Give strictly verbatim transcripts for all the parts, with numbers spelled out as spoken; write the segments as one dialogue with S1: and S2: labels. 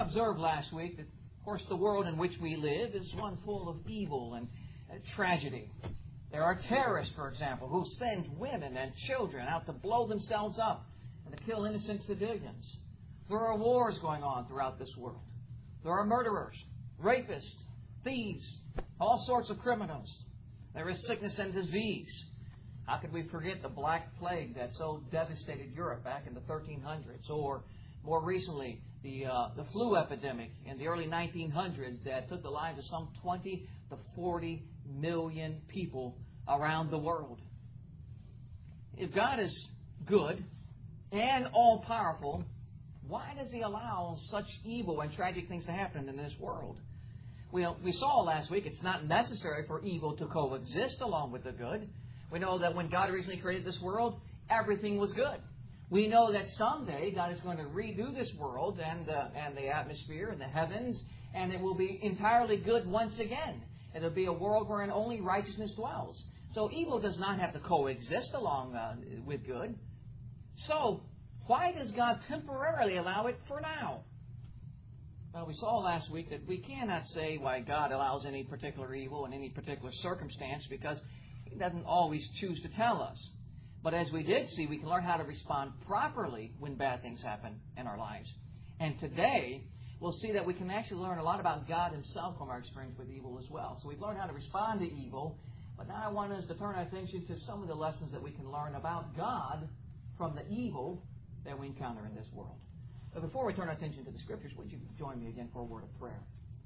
S1: observed last week that, of course, the world in which we live is one full of evil and uh, tragedy. There are terrorists, for example, who send women and children out to blow themselves up and to kill innocent civilians. There are wars going on throughout this world. There are murderers, rapists, thieves, all sorts of criminals. There is sickness and disease. How could we forget the Black Plague that so devastated Europe back in the thirteen hundreds? Or, more recently, the uh, the flu epidemic in the early nineteen hundreds that took the lives of some twenty to forty million people around the world. If God is good and all-powerful, why does He allow such evil and tragic things to happen in this world? We, we saw last week it's not necessary for evil to coexist along with the good. We know that when God originally created this world, everything was good. We know that someday God is going to redo this world and, uh, and the atmosphere and the heavens, and it will be entirely good once again. It will be a world wherein only righteousness dwells. So evil does not have to coexist along uh, with good. So why does God temporarily allow it for now? Well, we saw last week that we cannot say why God allows any particular evil in any particular circumstance because He doesn't always choose to tell us. But as we did see, we can learn how to respond properly when bad things happen in our lives. And today, we'll see that we can actually learn a lot about God Himself from our experience with evil as well. So we've learned how to respond to evil, but now I want us to turn our attention to some of the lessons that we can learn about God from the evil that we encounter in this world. But before we turn our attention to the Scriptures, would you join me again for a word of prayer?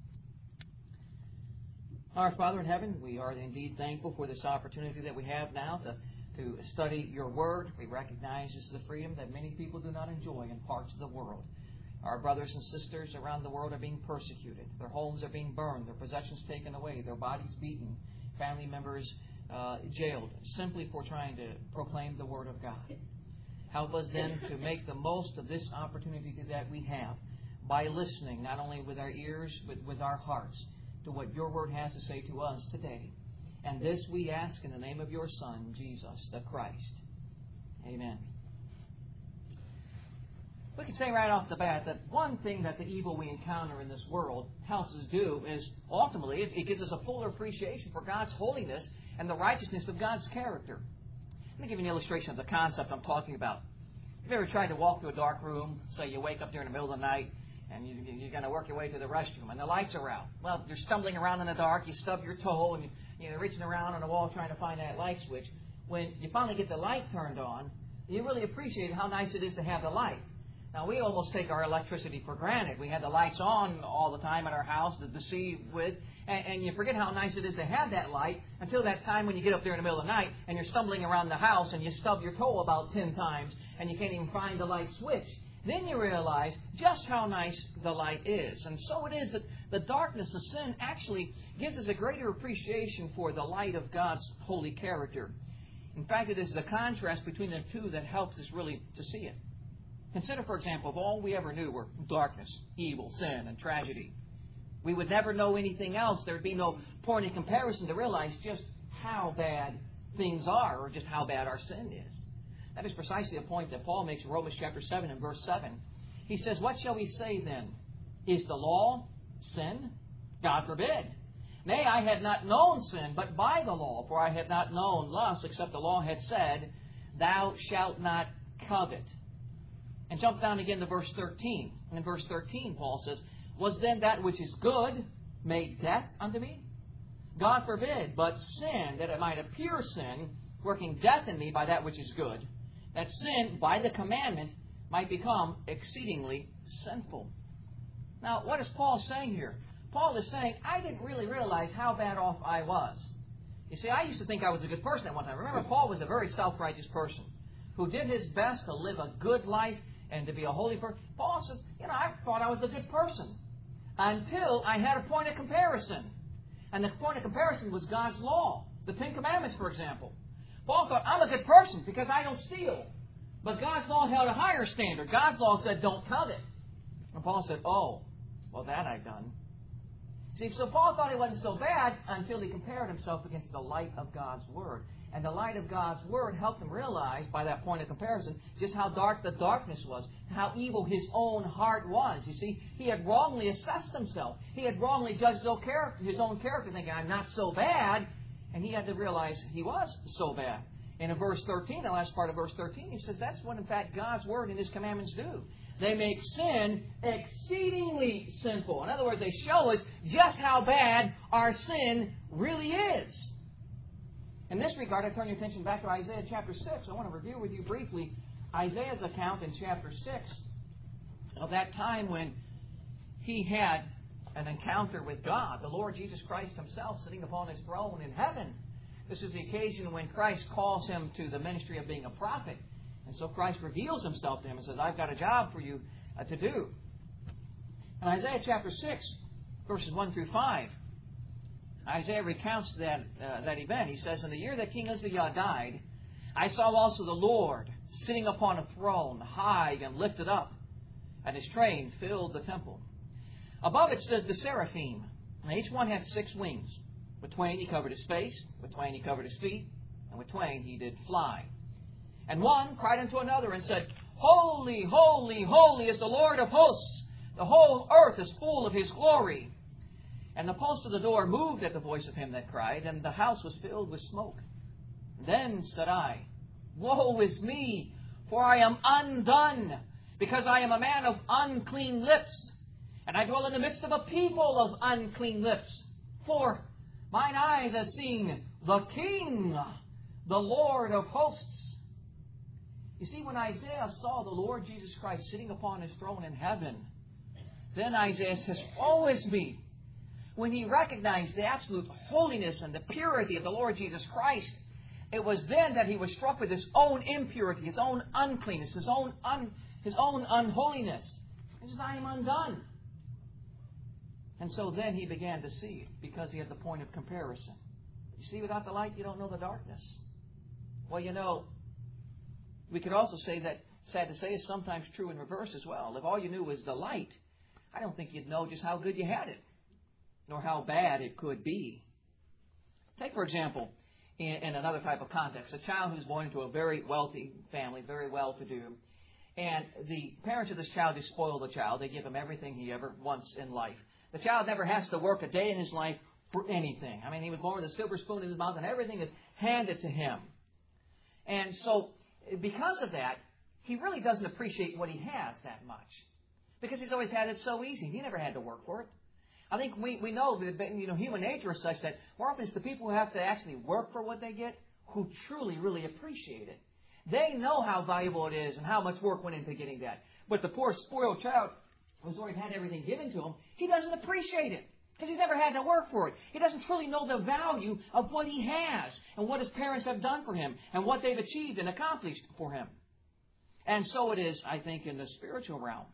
S1: Our Father in heaven, we are indeed thankful for this opportunity that we have now to, to study Your Word. We recognize this is a freedom that many people do not enjoy in parts of the world. Our brothers and sisters around the world are being persecuted. Their homes are being burned, their possessions taken away, their bodies beaten, family members uh, jailed, simply for trying to proclaim the Word of God. Help us then to make the most of this opportunity that we have by listening, not only with our ears, but with our hearts, to what Your Word has to say to us today. And this we ask in the name of Your Son, Jesus the Christ. Amen. We can say right off the bat that one thing that the evil we encounter in this world helps us do is, ultimately, it gives us a fuller appreciation for God's holiness and the righteousness of God's character. Let me give you an illustration of the concept I'm talking about. Have you ever tried to walk through a dark room? Say you wake up during the middle of the night and you, you're going to work your way to the restroom and the lights are out. Well, you're stumbling around in the dark, you stub your toe, and you're reaching around on the wall trying to find that light switch. When you finally get the light turned on, you really appreciate how nice it is to have the light. Now, we almost take our electricity for granted. We have the lights on all the time at our house to, to see with, and, and you forget how nice it is to have that light until that time when you get up there in the middle of the night and you're stumbling around the house and you stub your toe about ten times and you can't even find the light switch. Then you realize just how nice the light is. And so it is that the darkness of sin actually gives us a greater appreciation for the light of God's holy character. In fact, it is the contrast between the two that helps us really to see it. Consider, for example, if all we ever knew were darkness, evil, sin, and tragedy, we would never know anything else. There would be no point in comparison to realize just how bad things are or just how bad our sin is. That is precisely a point that Paul makes in Romans chapter seven and verse seven. He says, "What shall we say then? Is the law sin? God forbid. Nay, I had not known sin, but by the law, for I had not known lust, except the law had said, Thou shalt not covet." And jump down again to verse thirteen. And in verse thirteen, Paul says, "Was then that which is good made death unto me? God forbid, but sin, that it might appear sin, working death in me by that which is good, that sin, by the commandment, might become exceedingly sinful." Now, what is Paul saying here? Paul is saying, I didn't really realize how bad off I was. You see, I used to think I was a good person at one time. Remember, Paul was a very self-righteous person who did his best to live a good life and to be a holy person. Paul says, you know, I thought I was a good person until I had a point of comparison. And the point of comparison was God's law. The Ten Commandments, for example. Paul thought, I'm a good person because I don't steal. But God's law held a higher standard. God's law said, don't covet. And Paul said, oh, well, that I've done. See, so Paul thought he wasn't so bad until he compared himself against the light of God's Word. And the light of God's Word helped him realize, by that point of comparison, just how dark the darkness was, how evil his own heart was. You see, he had wrongly assessed himself. He had wrongly judged his own character, his own character thinking, I'm not so bad. And he had to realize he was so bad. And in verse thirteen, the last part of verse thirteen, he says that's what, in fact, God's Word and His commandments do. They make sin exceedingly sinful. In other words, they show us just how bad our sin really is. In this regard, I turn your attention back to Isaiah chapter six. I want to review with you briefly Isaiah's account in chapter six of that time when he had an encounter with God, the Lord Jesus Christ Himself sitting upon His throne in heaven. This is the occasion when Christ calls him to the ministry of being a prophet. And so Christ reveals Himself to him and says, I've got a job for you uh, to do. In Isaiah chapter six, verses one through five, Isaiah recounts that, uh, that event. He says, in the year that King Uzziah died, I saw also the Lord sitting upon a throne, high and lifted up, and His train filled the temple. Above it stood the seraphim, and each one had six wings. With twain He covered His face, with twain He covered His feet, and with twain He did fly. And one cried unto another and said, Holy, holy, holy is the Lord of hosts. The whole earth is full of His glory. And the post of the door moved at the voice of him that cried, and the house was filled with smoke. Then said I, Woe is me, for I am undone, because I am a man of unclean lips, and I dwell in the midst of a people of unclean lips. For mine eyes have seen the King, the Lord of hosts. You see, when Isaiah saw the Lord Jesus Christ sitting upon His throne in heaven, then Isaiah says, Woe is me. When he recognized the absolute holiness and the purity of the Lord Jesus Christ, it was then that he was struck with his own impurity, his own uncleanness, his own un, his own unholiness. He says, I am undone. And so then he began to see it, because he had the point of comparison. You see, without the light, you don't know the darkness. Well, you know, we could also say that, sad to say, is sometimes true in reverse as well. If all you knew was the light, I don't think you'd know just how good you had it, nor how bad it could be. Take, for example, in, in another type of context, a child who's born into a very wealthy family, very well-to-do, and the parents of this child, they spoil the child. They give him everything he ever wants in life. The child never has to work a day in his life for anything. I mean, he was born with a silver spoon in his mouth, and everything is handed to him. And so, because of that, he really doesn't appreciate what he has that much, because he's always had it so easy. He never had to work for it. I think we, we know that, you know, human nature is such that more often it's the people who have to actually work for what they get who truly, really appreciate it. They know how valuable it is and how much work went into getting that. But the poor spoiled child who's already had everything given to him, he doesn't appreciate it because he's never had to work for it. He doesn't truly know the value of what he has and what his parents have done for him and what they've achieved and accomplished for him. And so it is, I think, in the spiritual realm.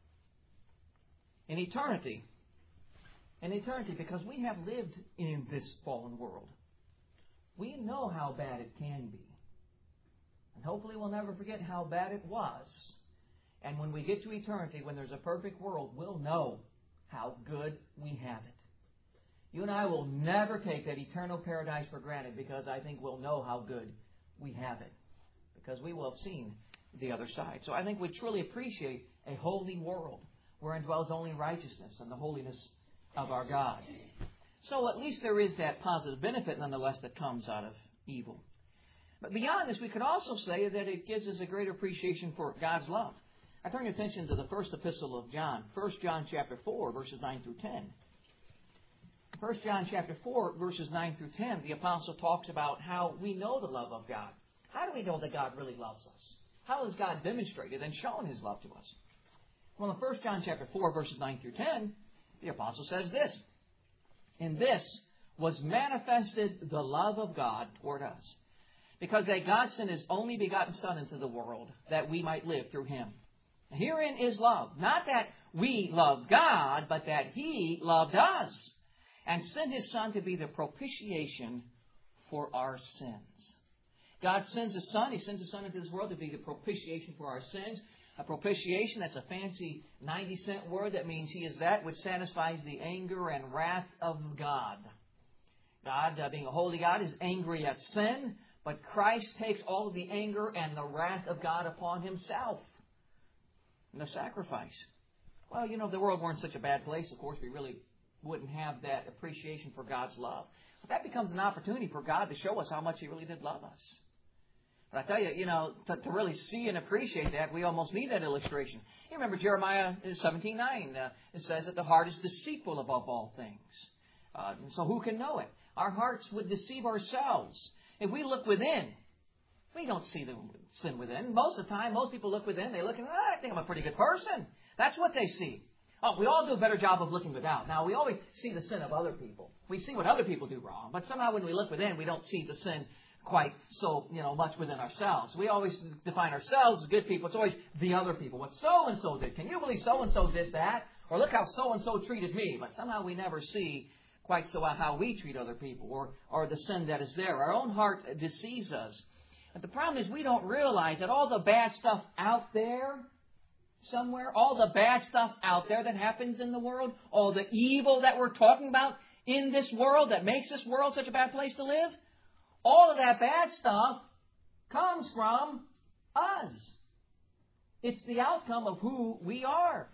S1: In eternity, In eternity, because we have lived in this fallen world, we know how bad it can be. And hopefully we'll never forget how bad it was. And when we get to eternity, when there's a perfect world, we'll know how good we have it. You and I will never take that eternal paradise for granted, because I think we'll know how good we have it, because we will have seen the other side. So I think we truly appreciate a holy world wherein dwells only righteousness and the holiness of our God. So at least there is that positive benefit, nonetheless, that comes out of evil. But beyond this, we could also say that it gives us a greater appreciation for God's love. I turn your attention to the first epistle of John, First John chapter four, verses nine through ten. First John chapter four, verses nine through ten, the apostle talks about how we know the love of God. How do we know that God really loves us? How has God demonstrated and shown His love to us? Well, in First John chapter four, verses nine through ten, the apostle says this: In this was manifested the love of God toward us, because that God sent His only begotten Son into the world, that we might live through Him. Herein is love, not that we love God, but that He loved us, and sent His Son to be the propitiation for our sins. God sends His Son. He sends His Son into this world to be the propitiation for our sins. A propitiation, that's a fancy ninety cent word that means He is that which satisfies the anger and wrath of God. God, uh, being a holy God, is angry at sin, But Christ takes all of the anger and the wrath of God upon Himself in the sacrifice. Well, you know, if the world weren't such a bad place, of course, we really wouldn't have that appreciation for God's love. But that becomes an opportunity for God to show us how much He really did love us. But I tell you, you know, to, to really see and appreciate that, we almost need that illustration. You remember Jeremiah seventeen nine. Uh, it says that the heart is deceitful above all things. Uh, so who can know it? Our hearts would deceive ourselves. If we look within, we don't see the sin within. Most of the time, most people look within. They look and, oh, I think I'm a pretty good person. That's what they see. Oh, we all do a better job of looking without. Now, we always see the sin of other people. We see what other people do wrong. But somehow when we look within, we don't see the sin quite so, you know, much within ourselves. We always define ourselves as good people. It's always the other people. What so-and-so did. Can you believe so-and-so did that? Or look how so-and-so treated me. But somehow we never see quite so how we treat other people or, or the sin that is there. Our own heart deceives us. But the problem is we don't realize that all the bad stuff out there somewhere, all the bad stuff out there that happens in the world, all the evil that we're talking about in this world that makes this world such a bad place to live, all of that bad stuff comes from us. It's the outcome of who we are.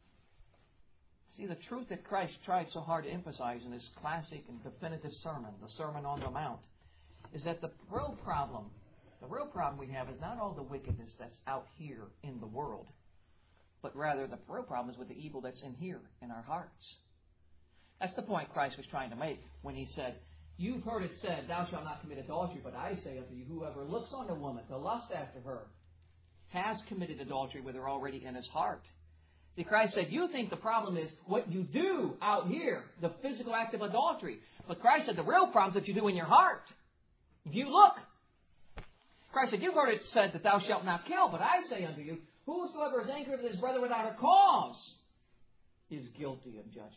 S1: See, the truth that Christ tried so hard to emphasize in his classic and definitive sermon, the Sermon on the Mount, is that the real problem, the real problem we have is not all the wickedness that's out here in the world, but rather the real problem is with the evil that's in here, in our hearts. That's the point Christ was trying to make when he said, you've heard it said, thou shalt not commit adultery, but I say unto you, whoever looks on a woman to lust after her has committed adultery with her already in his heart. See, Christ said, you think the problem is what you do out here, the physical act of adultery. But Christ said the real problem is what you do in your heart. If you look, Christ said, you've heard it said that thou shalt not kill, but I say unto you, whosoever is angry with his brother without a cause is guilty of judgment.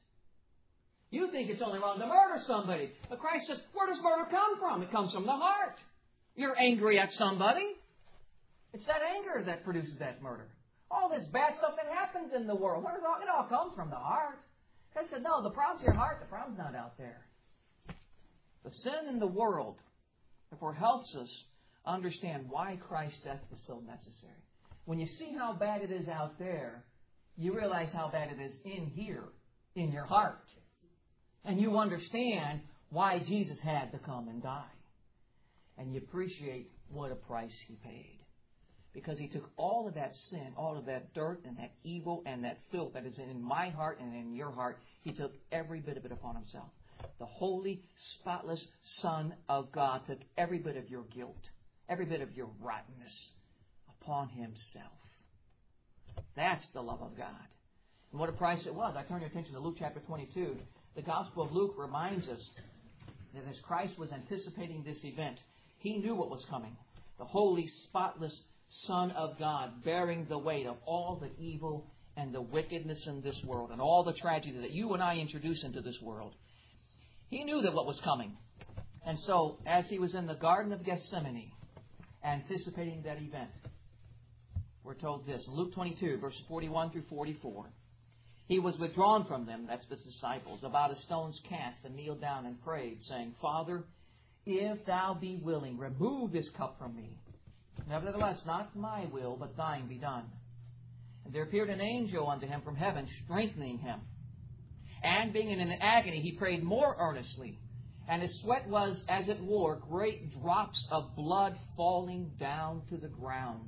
S1: You think it's only wrong to murder somebody. But Christ says, where does murder come from? It comes from the heart. You're angry at somebody. It's that anger that produces that murder. All this bad stuff that happens in the world, where does all, it all comes from the heart. Christ said, no, the problem's your heart. The problem's not out there. The sin in the world, therefore, helps us understand why Christ's death was so necessary. When you see how bad it is out there, you realize how bad it is in here, in your heart. And you understand why Jesus had to come and die. And you appreciate what a price He paid. Because He took all of that sin, all of that dirt and that evil and that filth that is in my heart and in your heart. He took every bit of it upon Himself. The holy, spotless Son of God took every bit of your guilt, every bit of your rottenness upon Himself. That's the love of God. And what a price it was. I turn your attention to Luke chapter twenty-two. The Gospel of Luke reminds us that as Christ was anticipating this event, He knew what was coming. The holy, spotless Son of God bearing the weight of all the evil and the wickedness in this world and all the tragedy that you and I introduce into this world. He knew that what was coming. And so, as He was in the Garden of Gethsemane, anticipating that event, we're told this in Luke twenty-two, verses forty-one through forty-four. He was withdrawn from them, that's the disciples, about a stone's cast, and kneeled down and prayed, saying, Father, if Thou be willing, remove this cup from me. Nevertheless, not my will, but Thine be done. And there appeared an angel unto him from heaven, strengthening him. And being in an agony, he prayed more earnestly. And his sweat was, as it were, great drops of blood falling down to the ground.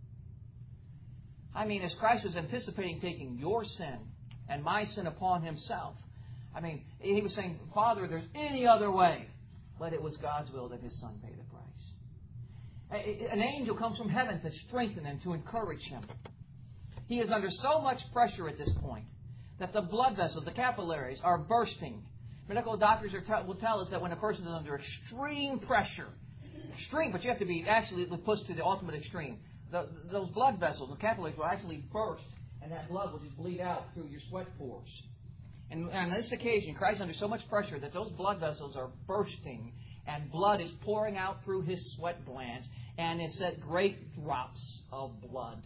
S1: I mean, as Christ was anticipating taking your sin and my sin upon Himself, I mean, He was saying, Father, if there's any other way, but it was God's will that His Son pay the price. An angel comes from heaven to strengthen and to encourage him. He is under so much pressure at this point that the blood vessels, the capillaries, are bursting. Medical doctors are t- will tell us that when a person is under extreme pressure, extreme, but you have to be actually pushed to the ultimate extreme, the, those blood vessels, the capillaries will actually burst, and that blood will just bleed out through your sweat pores. And on this occasion, Christ is under so much pressure that those blood vessels are bursting, and blood is pouring out through His sweat glands, and it said great drops of blood.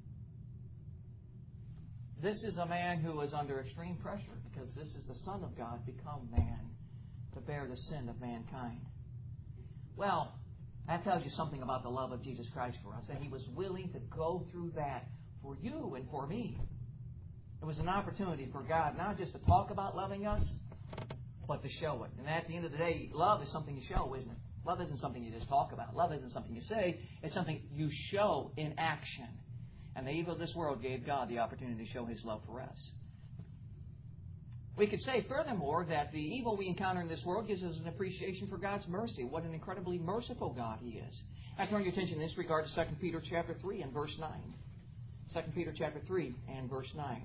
S1: This is a man who is under extreme pressure, because this is the Son of God become man to bear the sin of mankind. Well, That tells you something about the love of Jesus Christ for us, that He was willing to go through that for you and for me. It was an opportunity for God not just to talk about loving us, but to show it. And at the end of the day, love is something you show, isn't it? Love isn't something you just talk about. Love isn't something you say. It's something you show in action. And the evil of this world gave God the opportunity to show His love for us. We could say, furthermore, that the evil we encounter in this world gives us an appreciation for God's mercy. What an incredibly merciful God He is. I turn your attention in this regard to Second Peter chapter three and verse nine. Second Peter chapter three and verse nine.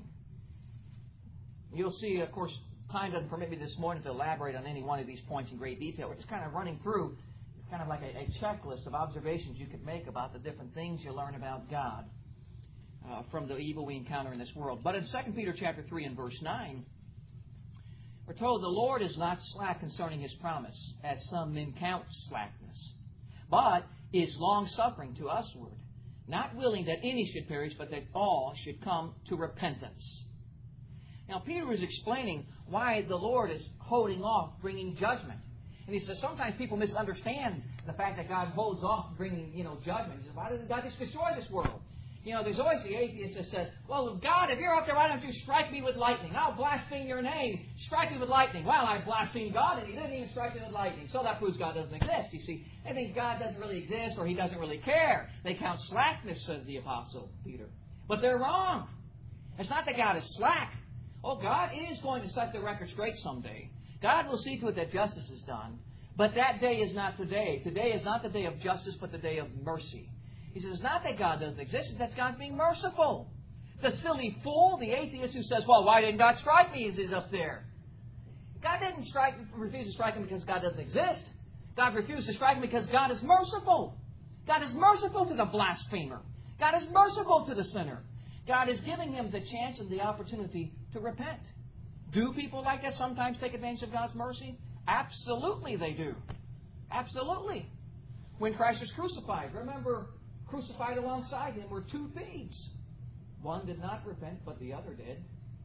S1: You'll see, of course, time doesn't permit me this morning to elaborate on any one of these points in great detail. We're just kind of running through kind of like a, a checklist of observations you could make about the different things you learn about God uh, from the evil we encounter in this world. But in Second Peter chapter three and verse nine, we're told the Lord is not slack concerning His promise, as some men count slackness, but is long-suffering to usward, not willing that any should perish, but that all should come to repentance. Now, Peter was explaining why the Lord is holding off bringing judgment. And he says sometimes people misunderstand the fact that God holds off bringing, you know, judgment. He says, why doesn't God just destroy this world? You know, there's always the atheist that says, well, God, if you're up there, why don't you strike me with lightning? I'll blaspheme your name. Strike me with lightning. Well, I blasphemed God, and He didn't even strike me with lightning. So that proves God doesn't exist. You see, they think God doesn't really exist or He doesn't really care. They count slackness, says the Apostle Peter. But they're wrong. It's not that God is slack. Oh, God is going to set the record straight someday. God will see to it that justice is done. But that day is not today. Today is not the day of justice, but the day of mercy. He says, it's not that God doesn't exist, it's that God's being merciful. The silly fool, the atheist who says, well, why didn't God strike me as He's up there? God didn't strike, refuse to strike him because God doesn't exist. God refused to strike him because God is merciful. God is merciful to the blasphemer. God is merciful to the sinner. God is giving him the chance and the opportunity to repent. Do people like that sometimes take advantage of God's mercy? Absolutely they do. Absolutely. When Christ was crucified, remember, crucified alongside Him were two thieves. One did not repent, but the other did.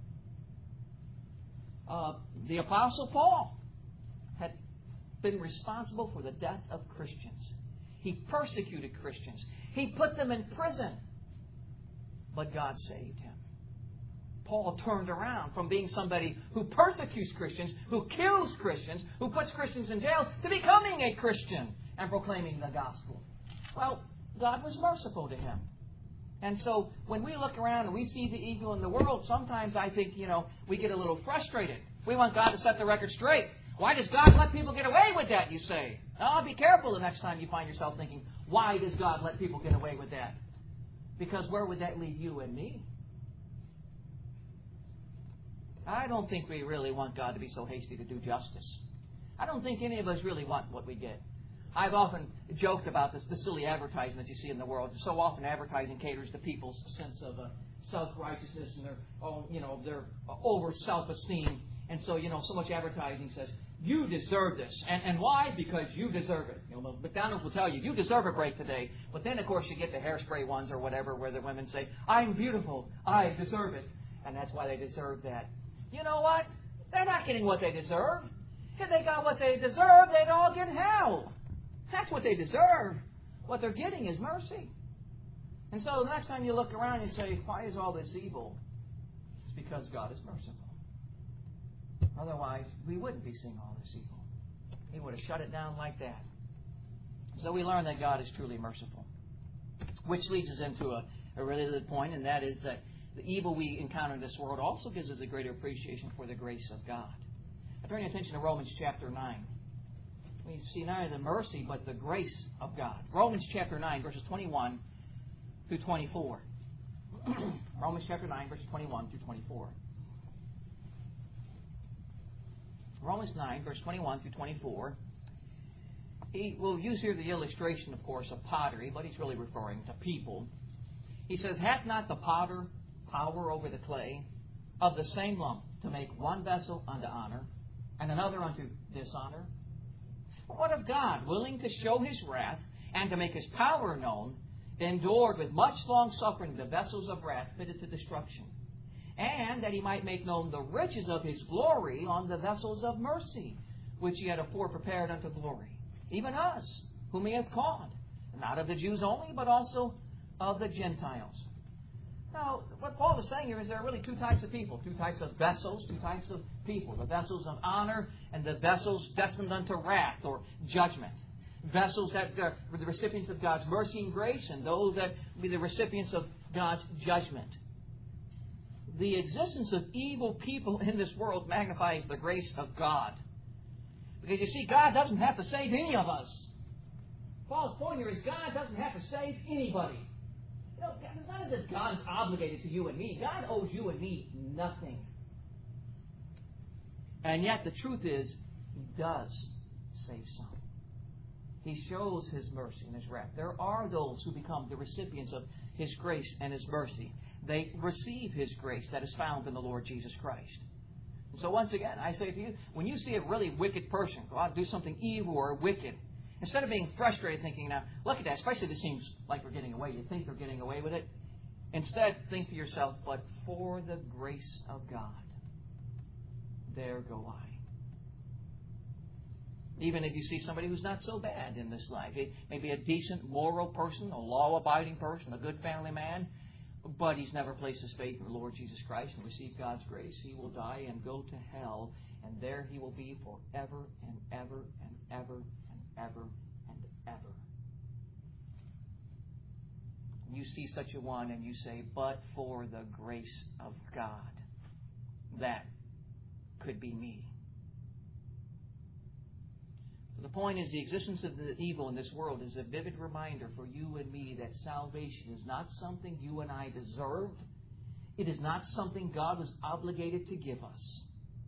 S1: Uh, the Apostle Paul had been responsible for the death of Christians. He persecuted Christians. He put them in prison. But God saved him. Paul turned around from being somebody who persecutes Christians, who kills Christians, who puts Christians in jail, to becoming a Christian and proclaiming the gospel. Well, God was merciful to him. And so when we look around and we see the evil in the world, sometimes I think, you know, we get a little frustrated. We want God to set the record straight. Why does God let people get away with that, you say? Oh, be careful the next time you find yourself thinking, why does God let people get away with that? Because where would that leave you and me? I don't think we really want God to be so hasty to do justice. I don't think any of us really want what we get. I've often joked about this, the silly advertising that you see in the world. So often advertising caters to people's sense of uh, self-righteousness and their own, you know, their uh, over self-esteem. And so, you know, so much advertising says, you deserve this. And, and why? Because you deserve it. You know, McDonald's will tell you, you deserve a break today. But then, of course, you get the hairspray ones or whatever where the women say, I'm beautiful. I deserve it. And that's why they deserve that. You know what? They're not getting what they deserve. If they got what they deserve, they'd all get hell. That's what they deserve. What they're getting is mercy. And so the next time you look around and say, why is all this evil? It's because God is merciful. Otherwise, we wouldn't be seeing all this evil. He would have shut it down like that. So we learn that God is truly merciful. Which leads us into a, a related point, and that is that the evil we encounter in this world also gives us a greater appreciation for the grace of God. I turn your attention to Romans chapter nine. We see not only the mercy, but the grace of God. Romans chapter nine, verses twenty-one through twenty-four. Romans chapter nine, verses twenty-one through twenty-four. Romans nine, verse twenty-one through twenty-four. He will use here the illustration, of course, of pottery, but he's really referring to people. He says, hath not the potter power over the clay of the same lump to make one vessel unto honor and another unto dishonor? What of God, willing to show His wrath and to make His power known, endured with much long suffering the vessels of wrath fitted to destruction, and that He might make known the riches of His glory on the vessels of mercy, which He had afore prepared unto glory, even us, whom He hath called, not of the Jews only, but also of the Gentiles. Now, what Paul is saying here is there are really two types of people, two types of vessels, two types of people, the vessels of honor and the vessels destined unto wrath or judgment. Vessels that are the recipients of God's mercy and grace, and those that be the recipients of God's judgment. The existence of evil people in this world magnifies the grace of God. Because you see, God doesn't have to save any of us. Paul's point here is God doesn't have to save anybody. You know, it's not as if God is obligated to you and me. God owes you and me nothing. And yet the truth is, He does save some. He shows His mercy and His wrath. There are those who become the recipients of His grace and His mercy. They receive His grace that is found in the Lord Jesus Christ. And so once again, I say to you, when you see a really wicked person go out and do something evil or wicked, instead of being frustrated thinking, now, look at that, especially if it seems like we're getting away, you think they're getting away with it. Instead, think to yourself, but for the grace of God, there go I. Even if you see somebody who's not so bad in this life, maybe a decent, moral person, a law-abiding person, a good family man, but he's never placed his faith in the Lord Jesus Christ and received God's grace, he will die and go to hell, and there he will be forever and ever and ever and ever and ever. You see such a one and you say, but for the grace of God, that could be me. The point is, the existence of the evil in this world is a vivid reminder for you and me that salvation is not something you and I deserved. It is not something God was obligated to give us.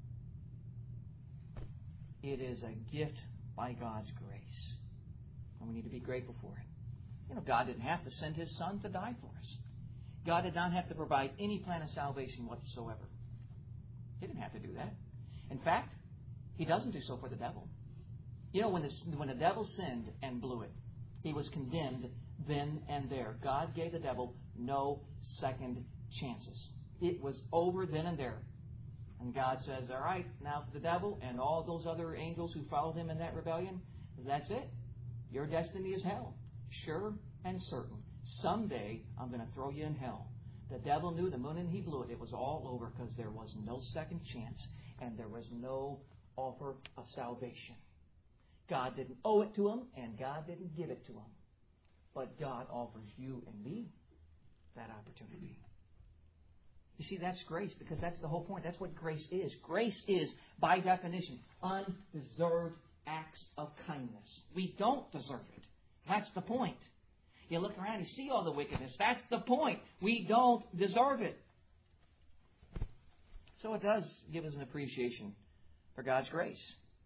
S1: It is a gift by God's grace. And we need to be grateful for it. You know, God didn't have to send His Son to die for us. God did not have to provide any plan of salvation whatsoever. He didn't have to do that. In fact, He doesn't do so for the devil. You know, when the, when the devil sinned and blew it, he was condemned then and there. God gave the devil no second chances. It was over then and there. And God says, all right, now for the devil and all those other angels who followed him in that rebellion, that's it. Your destiny is hell. Sure and certain. Someday I'm going to throw you in hell. The devil knew the moment he blew it, it was all over because there was no second chance and there was no offer of salvation. God didn't owe it to him, and God didn't give it to him. But God offers you and me that opportunity. You see, that's grace, because that's the whole point. That's what grace is. Grace is, by definition, undeserved acts of kindness. We don't deserve it. That's the point. You look around, you see all the wickedness. That's the point. We don't deserve it. So it does give us an appreciation for God's grace.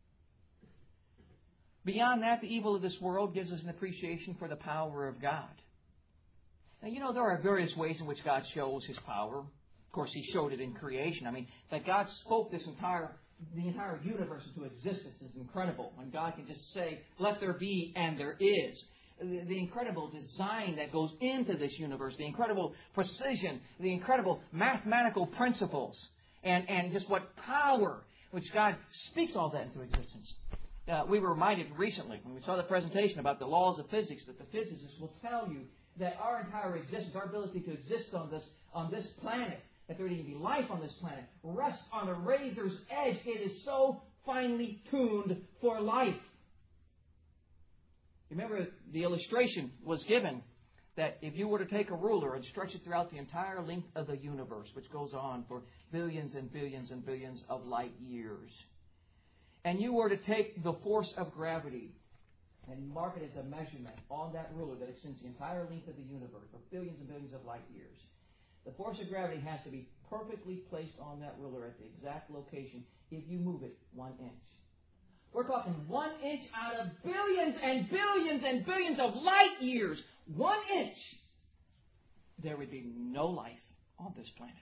S1: Beyond that, the evil of this world gives us an appreciation for the power of God. Now, you know, there are various ways in which God shows His power. Of course, He showed it in creation. I mean, that God spoke this entire, the entire universe into existence is incredible. When God can just say, let there be, and there is. The, the incredible design that goes into this universe, the incredible precision, the incredible mathematical principles, and, and just what power, which God speaks all that into existence. Uh, we were reminded recently, when we saw the presentation about the laws of physics, that the physicists will tell you that our entire existence, our ability to exist on this on this planet, if there would even be life on this planet, rests on a razor's edge. It is so finely tuned for life. Remember, the illustration was given that if you were to take a ruler and stretch it throughout the entire length of the universe, which goes on for billions and billions and billions of light years, and you were to take the force of gravity and mark it as a measurement on that ruler that extends the entire length of the universe for billions and billions of light years, the force of gravity has to be perfectly placed on that ruler at the exact location if you move it one inch. We're talking one inch out of billions and billions and billions of light years. One inch. There would be no life on this planet.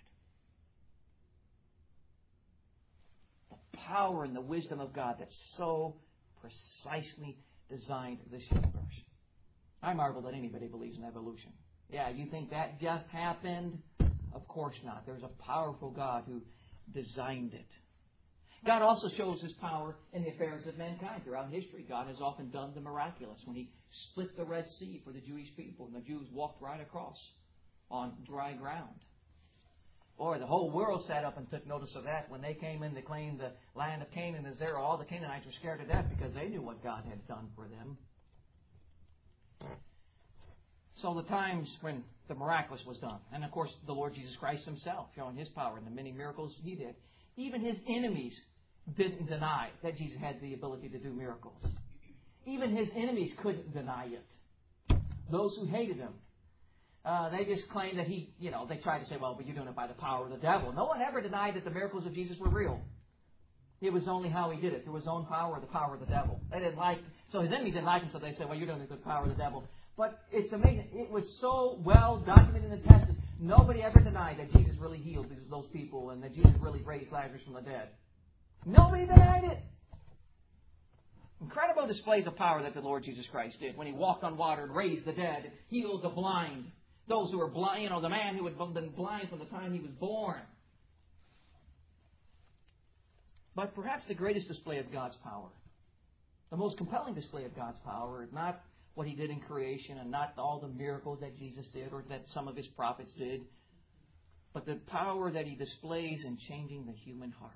S1: Power and the wisdom of God that so precisely designed this universe. I marvel that anybody believes in evolution. Yeah, you think that just happened? Of course not. There's a powerful God who designed it. God also shows His power in the affairs of mankind. Throughout history, God has often done the miraculous. When He split the Red Sea for the Jewish people, and the Jews walked right across on dry ground. Boy, the whole world sat up and took notice of that. When they came in to claim the land of Canaan as their, all the Canaanites were scared to death because they knew what God had done for them. So the times when the miraculous was done, and of course the Lord Jesus Christ Himself showing His power in the many miracles He did. Even His enemies didn't deny that Jesus had the ability to do miracles. Even His enemies couldn't deny it. Those who hated Him. Uh, they just claimed that He, you know, they tried to say, well, but you're doing it by the power of the devil. No one ever denied that the miracles of Jesus were real. It was only how He did it, through His own power or the power of the devil. They didn't like, so His enemies didn't like Him, so they said, well, you're doing it through the power of the devil. But it's amazing. It was so well documented and tested. Nobody ever denied that Jesus really healed those people and that Jesus really raised Lazarus from the dead. Nobody denied it. Incredible displays of power that the Lord Jesus Christ did when He walked on water and raised the dead, healed the blind. Those who were blind, you know, the man who had been blind from the time he was born. But perhaps the greatest display of God's power, the most compelling display of God's power, is not what He did in creation and not all the miracles that Jesus did or that some of His prophets did, but the power that He displays in changing the human heart.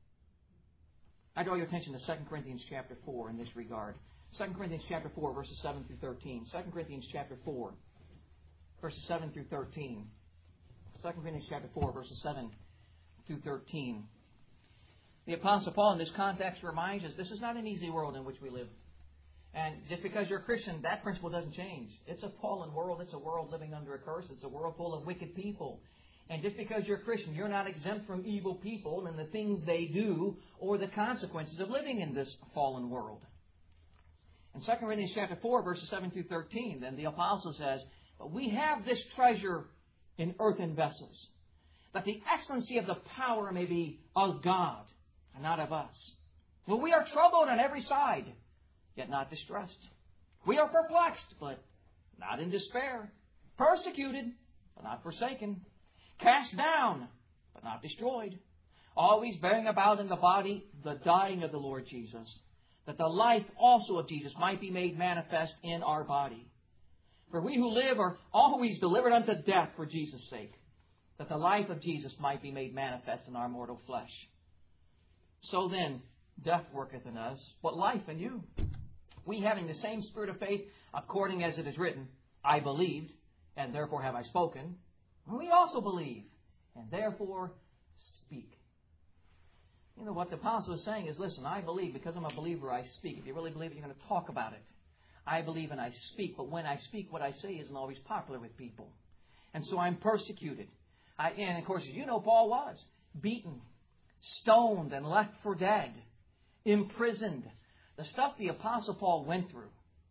S1: I draw your attention to Second Corinthians chapter four in this regard. Second Corinthians chapter four, verses seven through thirteen. Second Corinthians chapter four, verses seven through thirteen. Second Corinthians chapter four, verses seven through thirteen. The Apostle Paul in this context reminds us this is not an easy world in which we live. And just because you're a Christian, that principle doesn't change. It's a fallen world. It's a world living under a curse. It's a world full of wicked people. And just because you're a Christian, you're not exempt from evil people and the things they do or the consequences of living in this fallen world. In Second Corinthians chapter four, verses seven through thirteen, then the Apostle says, but we have this treasure in earthen vessels, that the excellency of the power may be of God and not of us. For we are troubled on every side, yet not distressed. We are perplexed, but not in despair. Persecuted, but not forsaken. Cast down, but not destroyed. Always bearing about in the body the dying of the Lord Jesus, that the life also of Jesus might be made manifest in our body. For we who live are always delivered unto death for Jesus' sake, that the life of Jesus might be made manifest in our mortal flesh. So then, death worketh in us, but life in you. We having the same spirit of faith, according as it is written, I believed, and therefore have I spoken. We also believe, and therefore speak. You know, what the apostle is saying is, listen, I believe, because I'm a believer, I speak. If you really believe it, you're going to talk about it. I believe and I speak, but when I speak, what I say isn't always popular with people. And so I'm persecuted. I, and of course, as you know, Paul was beaten, stoned, and left for dead, imprisoned. The stuff the Apostle Paul went through.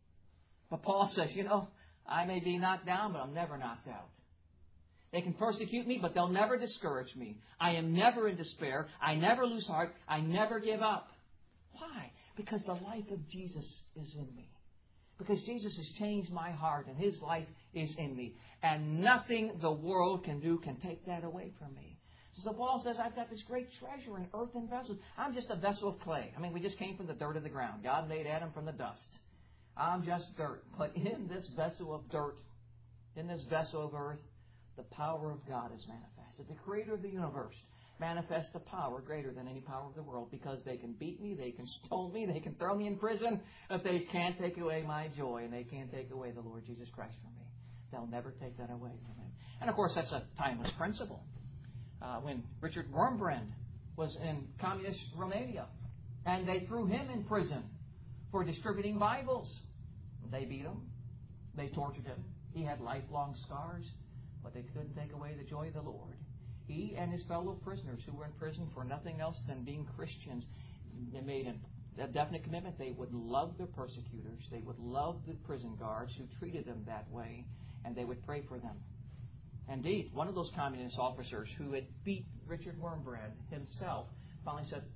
S1: But Paul says, you know, I may be knocked down, but I'm never knocked out. They can persecute me, but they'll never discourage me. I am never in despair. I never lose heart. I never give up. Why? Because the life of Jesus is in me. Because Jesus has changed my heart and His life is in me. And nothing the world can do can take that away from me. So Paul says, I've got this great treasure in earthen vessels. I'm just a vessel of clay. I mean, we just came from the dirt of the ground. God made Adam from the dust. I'm just dirt. But in this vessel of dirt, in this vessel of earth, the power of God is manifested. The Creator of the universe manifests the power greater than any power of the world, because they can beat me, they can stone me, they can throw me in prison, but they can't take away my joy, and they can't take away the Lord Jesus Christ from me. They'll never take that away from Him. And of course, that's a timeless principle. Uh, when Richard Wurmbrand was in communist Romania, and they threw him in prison for distributing Bibles. They beat him. They tortured him. He had lifelong scars, but they couldn't take away the joy of the Lord. He and his fellow prisoners who were in prison for nothing else than being Christians, they made a definite commitment. They would love their persecutors. They would love the prison guards who treated them that way, and they would pray for them. Indeed, one of those communist officers who had beat Richard Wurmbrand himself finally said,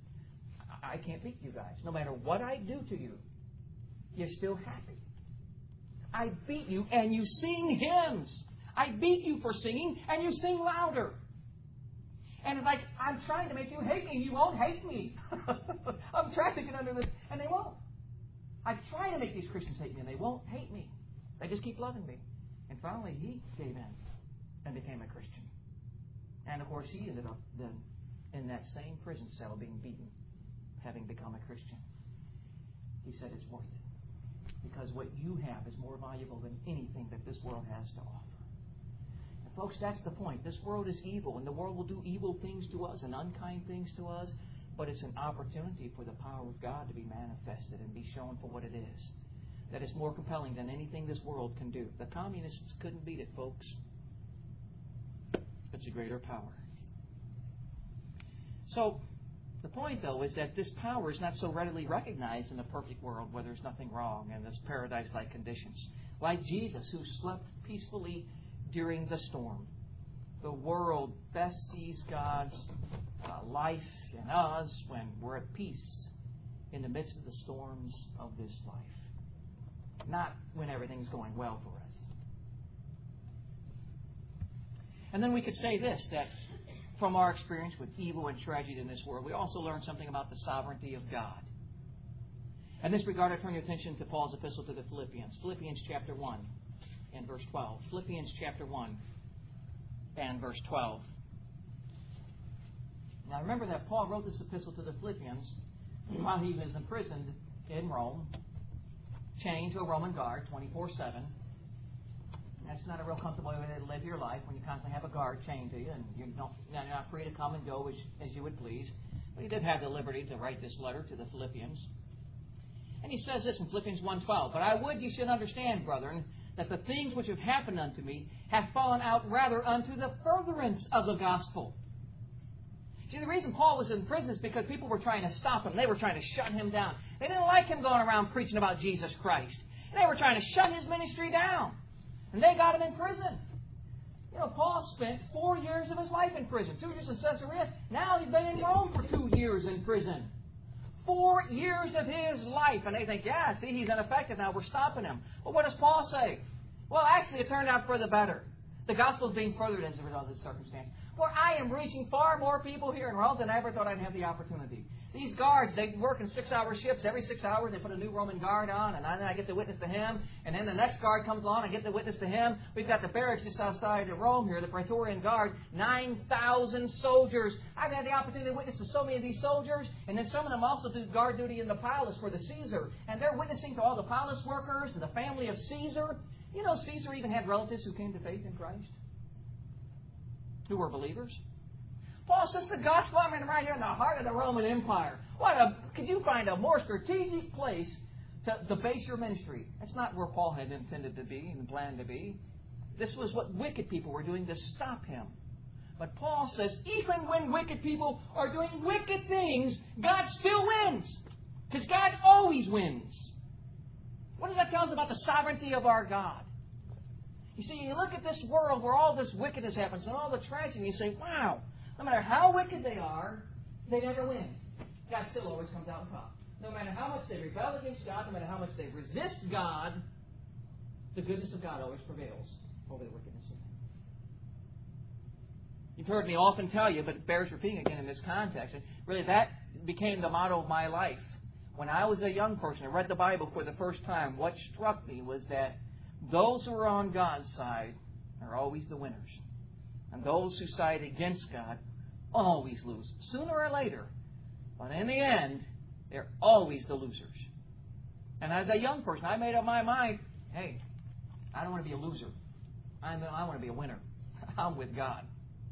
S1: I can't beat you guys. No matter what I do to you, you're still happy. I beat you and you sing hymns. I beat you for singing and you sing louder. And it's like, I'm trying to make you hate me, and you won't hate me. I'm trying to get under this, and they won't. I try to make these Christians hate me, and they won't hate me. They just keep loving me. And finally, he gave in and became a Christian. And, of course, he ended up then in that same prison cell being beaten, having become a Christian. He said it's worth it. Because what you have is more valuable than anything that this world has to offer. And folks, that's the point. This world is evil, and the world will do evil things to us and unkind things to us, but it's an opportunity for the power of God to be manifested and be shown for what it is. That is more compelling than anything this world can do. The communists couldn't beat it, folks. It's a greater power. So, the point, though, is that this power is not so readily recognized in a perfect world where there's nothing wrong and there's paradise-like conditions. Like Jesus, who slept peacefully during the storm. The world best sees God's uh, life in us when we're at peace in the midst of the storms of this life. Not when everything's going well for us. And then we could say this, that from our experience with evil and tragedy in this world, we also learn something about the sovereignty of God. In this regard, I turn your attention to Paul's epistle to the Philippians. Philippians chapter one and verse twelve. Philippians chapter one and verse twelve. Now remember that Paul wrote this epistle to the Philippians while he was imprisoned in Rome, chained to a Roman guard twenty-four seven. That's not a real comfortable way to live your life when you constantly have a guard chained to you and you don't, you're not free to come and go as, as you would please. But he did have the liberty to write this letter to the Philippians. And he says this in Philippians one twelve, "But I would you should understand, brethren, that the things which have happened unto me have fallen out rather unto the furtherance of the gospel." See, the reason Paul was in prison is because people were trying to stop him. They were trying to shut him down. They didn't like him going around preaching about Jesus Christ. And they were trying to shut his ministry down. And they got him in prison. You know, Paul spent four years of his life in prison. Two years in Caesarea. Now he's been in Rome for two years in prison. Four years of his life. And they think, yeah, see, he's ineffective now. We're stopping him. But what does Paul say? Well, actually, it turned out for the better. The gospel is being furthered as a result of this circumstance. For I am reaching far more people here in Rome than I ever thought I'd have the opportunity. These guards, they work in six-hour shifts. Every six hours, they put a new Roman guard on, and then I get to witness to him. And then the next guard comes along, I get to witness to him. We've got the barracks just outside of Rome here, the Praetorian Guard, nine thousand soldiers. I've had the opportunity to witness to so many of these soldiers, and then some of them also do guard duty in the palace for the Caesar. And they're witnessing to all the palace workers and the family of Caesar. You know, Caesar even had relatives who came to faith in Christ, who were believers. Paul says the gospel, I'm right here in the heart of the Roman Empire. What a, could you find a more strategic place to, to base your ministry? That's not where Paul had intended to be and planned to be. This was what wicked people were doing to stop him. But Paul says, even when wicked people are doing wicked things, God still wins. Because God always wins. What does that tell us about the sovereignty of our God? You see, you look at this world where all this wickedness happens and all the tragedy, and you say, wow, no matter how wicked they are, they never win. God still always comes out on top. No matter how much they rebel against God, no matter how much they resist God, the goodness of God always prevails over the wickedness of men. You've heard me often tell you, but it bears repeating again in this context. And really, that became the motto of my life. When I was a young person and read the Bible for the first time, what struck me was that those who are on God's side are always the winners. And those who side against God always lose, sooner or later. But in the end, they're always the losers. And as a young person, I made up my mind, hey, I don't want to be a loser. I'm, I want to be a winner. I'm with God.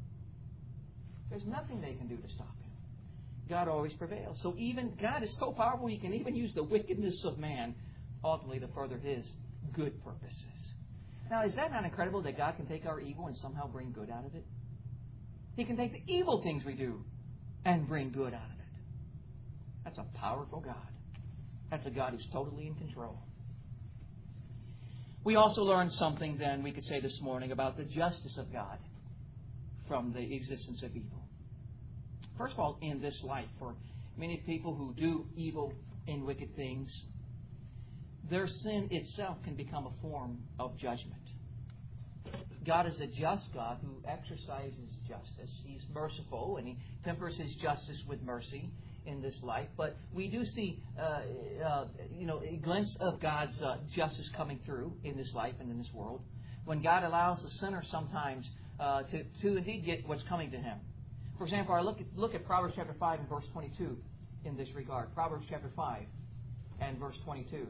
S1: There's nothing they can do to stop Him. God always prevails. So even God is so powerful, He can even use the wickedness of man ultimately to further His good purposes. Now, is that not incredible that God can take our evil and somehow bring good out of it? He can take the evil things we do and bring good out of it. That's a powerful God. That's a God who's totally in control. We also learned something then, we could say this morning, about the justice of God from the existence of evil. First of all, in this life, for many people who do evil and wicked things, their sin itself can become a form of judgment. God is a just God who exercises justice. He's merciful, and He tempers His justice with mercy in this life. But we do see, uh, uh, you know, a glimpse of God's uh, justice coming through in this life and in this world, when God allows the sinner sometimes uh, to, to indeed get what's coming to him. For example, I look at, look at Proverbs chapter five and verse twenty-two in this regard. Proverbs chapter five and verse twenty-two.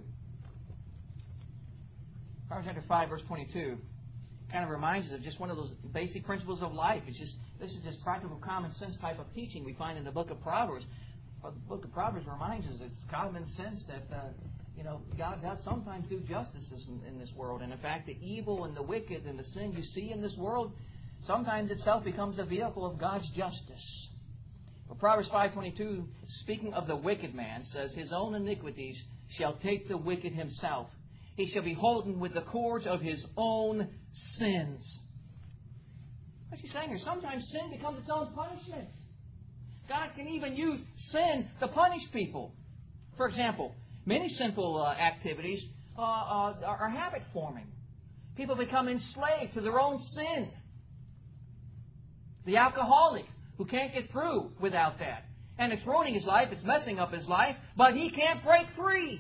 S1: Proverbs chapter five, verse twenty-two kind of reminds us of just one of those basic principles of life. It's just This is just practical common sense type of teaching we find in the book of Proverbs. The book of Proverbs reminds us it's common sense that uh, you know God does sometimes do justice in, in this world. And in fact, the evil and the wicked and the sin you see in this world sometimes itself becomes a vehicle of God's justice. But Proverbs five twenty-two, speaking of the wicked man, says, "His own iniquities shall take the wicked himself. He shall be holden with the cords of his own sins." What's he saying here? Sometimes sin becomes its own punishment. God can even use sin to punish people. For example, many sinful uh, activities uh, uh, are habit-forming. People become enslaved to their own sin. The alcoholic who can't get through without that. And it's ruining his life, it's messing up his life, but he can't break free.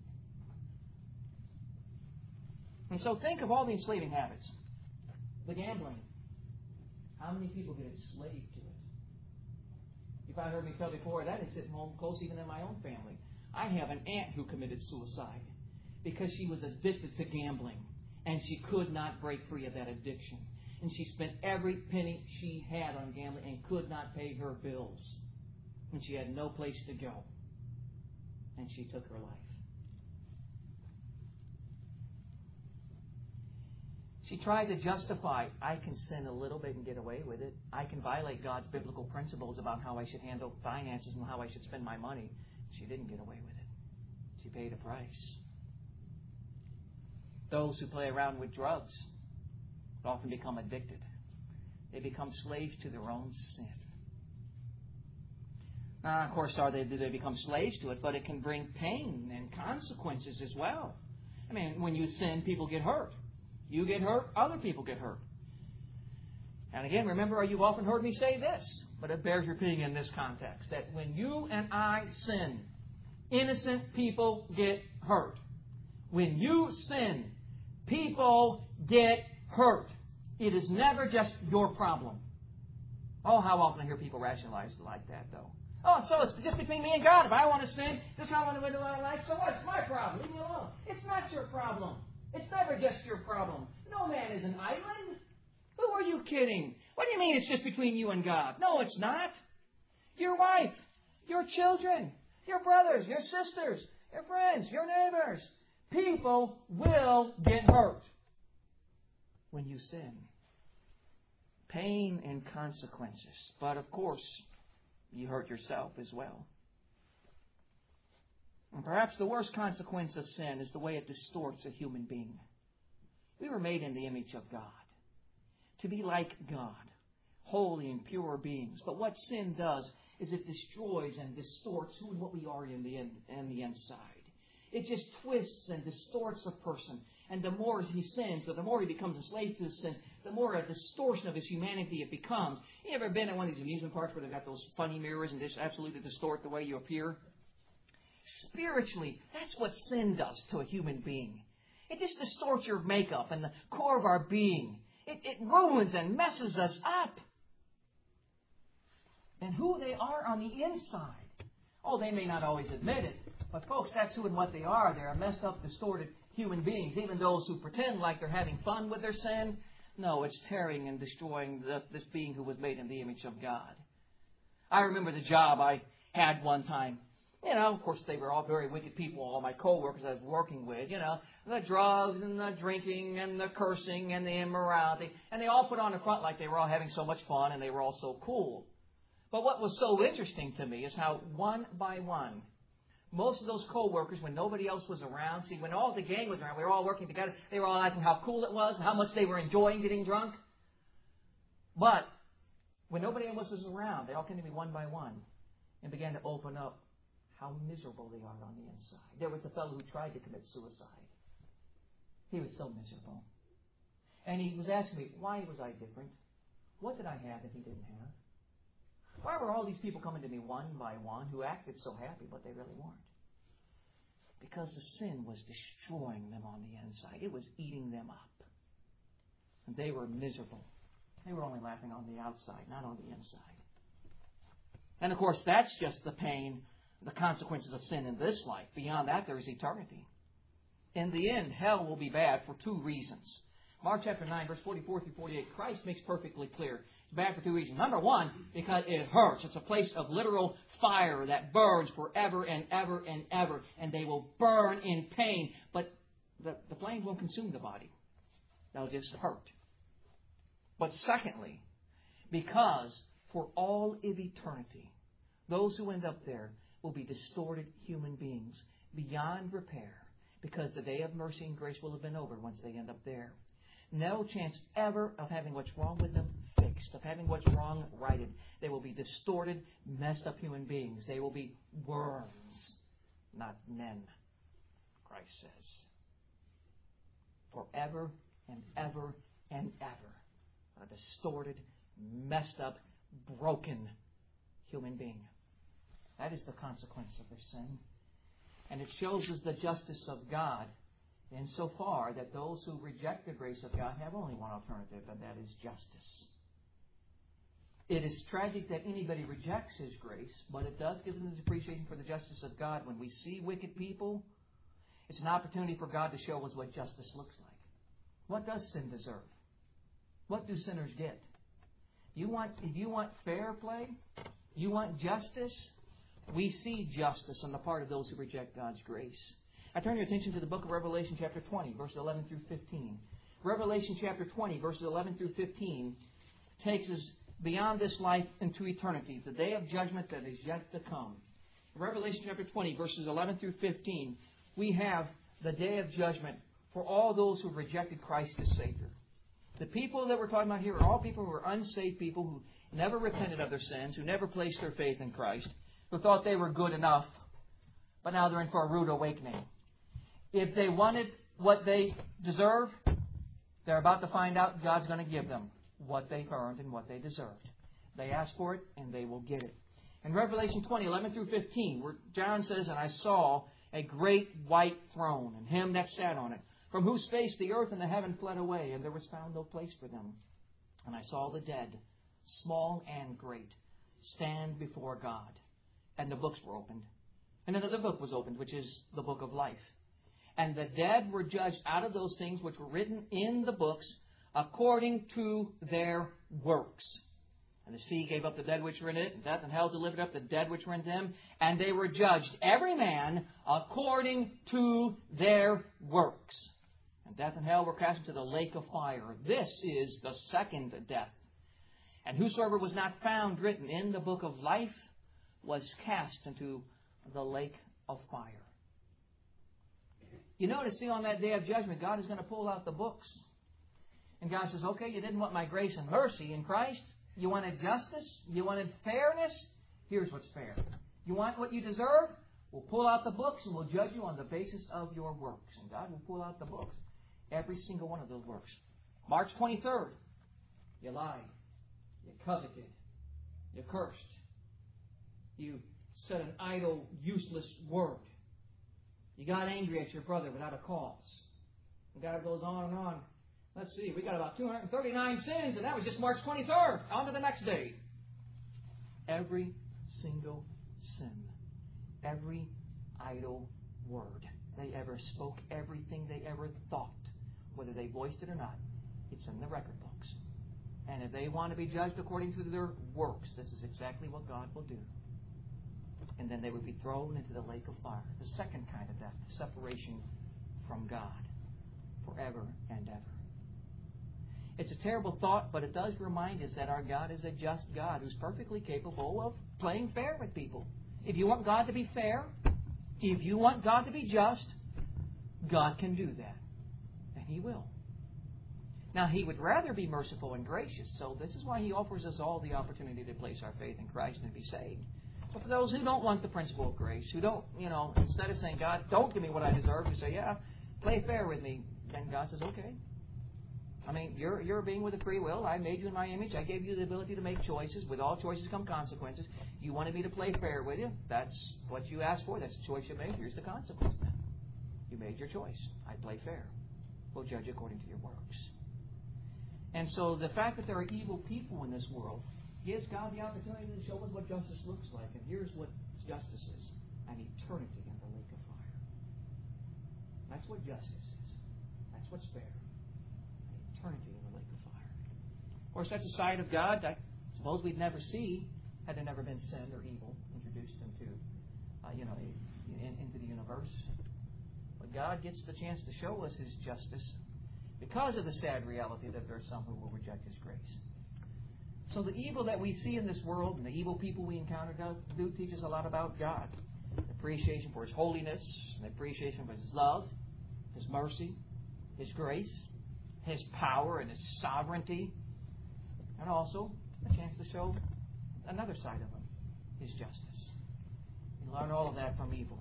S1: And so think of all the enslaving habits. The gambling. How many people get enslaved to it? You've probably heard me tell before, that is hitting home close even in my own family. I have an aunt who committed suicide because she was addicted to gambling and she could not break free of that addiction. And she spent every penny she had on gambling and could not pay her bills. And she had no place to go. And she took her life. She tried to justify, I can sin a little bit and get away with it. I can violate God's biblical principles about how I should handle finances and how I should spend my money. She didn't get away with it. She paid a price. Those who play around with drugs often become addicted. They become slaves to their own sin. Now, of course, are they, do they become slaves to it? But it can bring pain and consequences as well. I mean, when you sin, people get hurt. You get hurt, other people get hurt. And again, remember, you've often heard me say this, but it bears repeating in this context, that when you and I sin, innocent people get hurt. When you sin, people get hurt. It is never just your problem. Oh, how often I hear people rationalize like that, though. Oh, so it's just between me and God. If I want to sin, this is how I want to live my life, so what? It's my problem. Leave me alone. It's not your problem. It's never just your problem. No man is an island. Who are you kidding? What do you mean it's just between you and God? No, it's not. Your wife, your children, your brothers, your sisters, your friends, your neighbors. People will get hurt when you sin. Pain and consequences. But of course, you hurt yourself as well. And perhaps the worst consequence of sin is the way it distorts a human being. We were made in the image of God, to be like God, holy and pure beings. But what sin does is it destroys and distorts who and what we are in the, in, in the inside. It just twists and distorts a person. And the more he sins, or the more he becomes enslaved to his sin, the more a distortion of his humanity it becomes. You ever been at one of these amusement parks where they've got those funny mirrors and just absolutely distort the way you appear? Spiritually, that's what sin does to a human being. It just distorts your makeup and the core of our being. It, it ruins and messes us up. And who they are on the inside. Oh, they may not always admit it. But folks, that's who and what they are. They're messed up, distorted human beings. Even those who pretend like they're having fun with their sin. No, it's tearing and destroying the, this being who was made in the image of God. I remember the job I had one time. You know, of course, they were all very wicked people, all my co-workers I was working with, you know, the drugs and the drinking and the cursing and the immorality. And they all put on the front like they were all having so much fun and they were all so cool. But what was so interesting to me is how one by one, most of those co-workers, when nobody else was around, see, when all the gang was around, we were all working together, they were all acting how cool it was and how much they were enjoying getting drunk. But when nobody else was around, they all came to me one by one and began to open up how miserable they are on the inside. There was a fellow who tried to commit suicide. He was so miserable. And he was asking me, why was I different? What did I have that he didn't have? Why were all these people coming to me one by one who acted so happy, but they really weren't? Because the sin was destroying them on the inside. It was eating them up. And they were miserable. They were only laughing on the outside, not on the inside. And of course, that's just the pain, the consequences of sin in this life. Beyond that, there is eternity. In the end, hell will be bad for two reasons. Mark chapter nine, verse forty-four through forty-eight, Christ makes perfectly clear. It's bad for two reasons. Number one, because it hurts. It's a place of literal fire that burns forever and ever and ever. And they will burn in pain. But the, the flames won't consume the body. They'll just hurt. But secondly, because for all of eternity, those who end up there will be distorted human beings beyond repair. Because the day of mercy and grace will have been over once they end up there. No chance ever of having what's wrong with them fixed, of having what's wrong righted. They will be distorted, messed up human beings. They will be worms, not men, Christ says. Forever and ever and ever. A distorted, messed up, broken human being. That is the consequence of their sin. And it shows us the justice of God insofar that those who reject the grace of God have only one alternative, and that is justice. It is tragic that anybody rejects His grace, but it does give them this appreciation for the justice of God. When we see wicked people, it's an opportunity for God to show us what justice looks like. What does sin deserve? What do sinners get? You want, if you want fair play, you want justice, we see justice on the part of those who reject God's grace. I turn your attention to the book of Revelation chapter twenty, verses eleven through fifteen. Revelation chapter twenty, verses eleven through fifteen takes us beyond this life into eternity, the day of judgment that is yet to come. In Revelation chapter twenty, verses eleven through fifteen, we have the day of judgment for all those who rejected Christ as Savior. The people that we're talking about here are all people who are unsaved people who never repented of their sins, who never placed their faith in Christ, who thought they were good enough, but now they're in for a rude awakening. If they wanted what they deserve, they're about to find out God's going to give them what they've earned and what they deserved. They ask for it, and they will get it. In Revelation twenty, eleven through fifteen, where John says, "And I saw a great white throne, and him that sat on it, from whose face the earth and the heaven fled away, and there was found no place for them. And I saw the dead, small and great, stand before God. And the books were opened. And another book was opened, which is the book of life. And the dead were judged out of those things which were written in the books according to their works. And the sea gave up the dead which were in it, and death and hell delivered up the dead which were in them. And they were judged, every man according to their works. And death and hell were cast into the lake of fire. This is the second death. And whosoever was not found written in the book of life was cast into the lake of fire." You notice, see, on that day of judgment, God is going to pull out the books. And God says, okay, you didn't want my grace and mercy in Christ. You wanted justice. You wanted fairness. Here's what's fair. You want what you deserve? We'll pull out the books and we'll judge you on the basis of your works. And God will pull out the books. Every single one of those works. March twenty-third. You lied. You coveted. You cursed. You said an idle, useless word. You got angry at your brother without a cause. And God goes on and on. Let's see, we got about two hundred thirty-nine sins, and that was just March twenty-third. On to the next day. Every single sin, every idle word they ever spoke, everything they ever thought, whether they voiced it or not, it's in the record books. And if they want to be judged according to their works, this is exactly what God will do. And then they would be thrown into the lake of fire. The second kind of death, the separation from God forever and ever. It's a terrible thought, but it does remind us that our God is a just God who's perfectly capable of playing fair with people. If you want God to be fair, if you want God to be just, God can do that. And He will. Now, He would rather be merciful and gracious, so this is why He offers us all the opportunity to place our faith in Christ and be saved. But for those who don't want the principle of grace, who don't, you know, instead of saying, God, don't give me what I deserve, you say, yeah, play fair with me. Then God says, okay, I mean, you're you're a being with a free will. I made you in my image. I gave you the ability to make choices. With all choices come consequences. You wanted me to play fair with you. That's what you asked for. That's the choice you made. Here's the consequence then. You made your choice. I play fair. We'll judge according to your works. And so the fact that there are evil people in this world gives God the opportunity to show us what justice looks like. And here's what justice is: an eternity in the lake of fire. That's what justice is. That's what's fair. An eternity in the lake of fire. Of course, that's a side of God I suppose we'd never see had there never been sin or evil introduced into, uh, you know, in, into the universe. But God gets the chance to show us His justice because of the sad reality that there are some who will reject His grace. So the evil that we see in this world and the evil people we encounter do, do teach us a lot about God. Appreciation for His holiness, and appreciation for His love, His mercy, His grace, His power and His sovereignty, and also a chance to show another side of Him, His justice. We learn all of that from evil.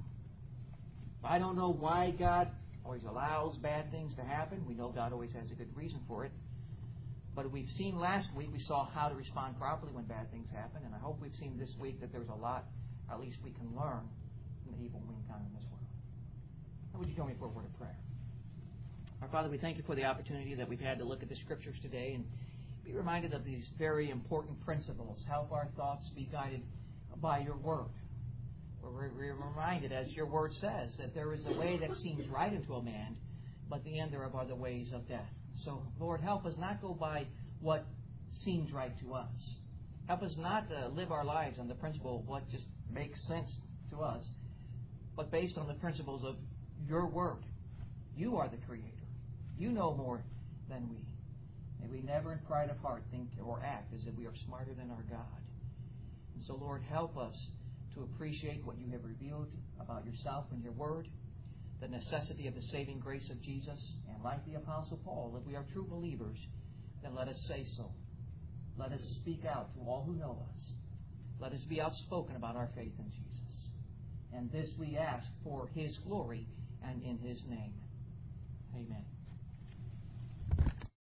S1: I don't know why God always allows bad things to happen. We know God always has a good reason for it. But we've seen last week, we saw how to respond properly when bad things happen. And I hope we've seen this week that there's a lot, at least we can learn from the evil we encounter in this world. How would you join me for a word of prayer? Our Father, we thank You for the opportunity that we've had to look at the Scriptures today and be reminded of these very important principles. Help our thoughts be guided by Your Word. We're reminded, as Your Word says, that there is a way that seems right unto a man, but the end thereof are the ways of death. So, Lord, help us not go by what seems right to us. Help us not to live our lives on the principle of what just makes sense to us, but based on the principles of Your Word. You are the Creator. You know more than we. May we never in pride of heart think or act as if we are smarter than our God. And so, Lord, help us to appreciate what You have revealed about Yourself in Your Word, the necessity of the saving grace of Jesus, and like the Apostle Paul, if we are true believers, then let us say so. Let us speak out to all who know us. Let us be outspoken about our faith in Jesus. And this we ask for His glory and in His name. Amen.